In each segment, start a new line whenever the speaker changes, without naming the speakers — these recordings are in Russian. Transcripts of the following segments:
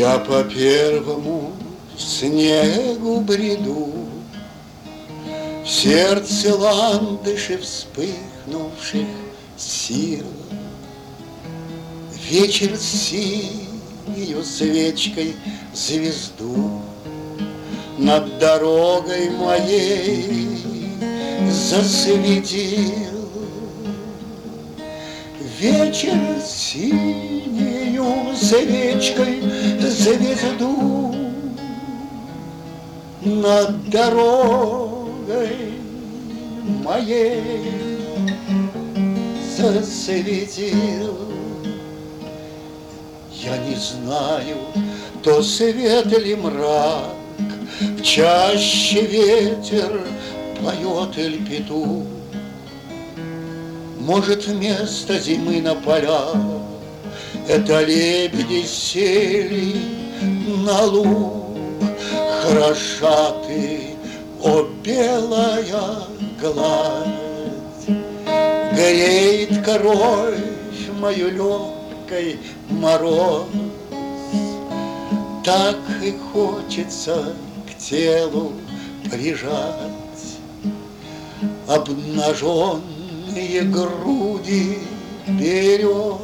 Я по первому снегу бреду, в сердце ландыши вспыхнувших сил. Вечер синею свечкой звезду над дорогой моей засветил. Вечер синею свечкой звезду над дорогой моей засветил. Я не знаю, то свет или мрак, в чаще ветер поет или петух. Может, вместо зимы на полях это лебеди сели на луг. Хороша ты, о белая гладь, греет кровь мою легкой мороз. Так и хочется к телу прижать обнаженные груди берез.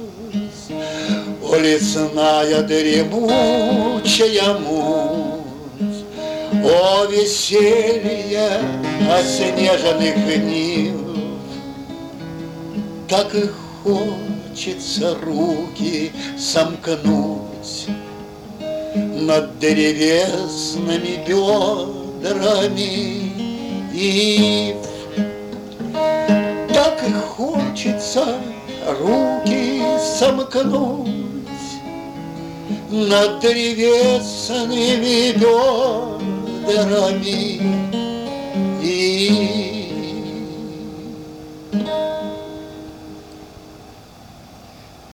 О, лесная дремучая муть, о, веселье оснеженных нив. Так и хочется руки сомкнуть над древесными бедрами ив. Так и хочется руки сомкнуть над древесными бедрами ив.